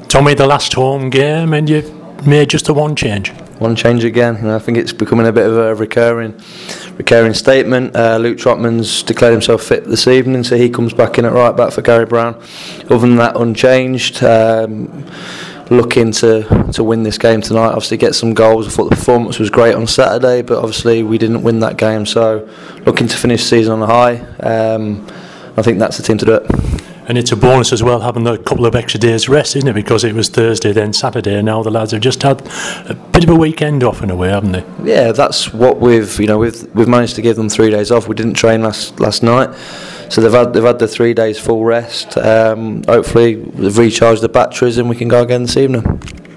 Tommy, the last home game, and you've made just the one change. One change again, and I think it's becoming a bit of a recurring statement. Luke Trotman's declared himself fit this evening, so he comes back in at right back for Gary Brown. Other than that, unchanged. Looking to win this game tonight, obviously get some goals. I thought the performance was great on Saturday, but obviously we didn't win that game, so looking to finish the season on a high. I think that's the team to do it. And it's a bonus as well, having a couple of extra days rest, isn't it? Because it was Thursday, then Saturday, and now the lads have just had a bit of a weekend off in a way, haven't they? Yeah, that's what we've managed to give them 3 days off. We didn't train last night, so they've had the 3 days full rest. Hopefully they've recharged the batteries and we can go again this evening.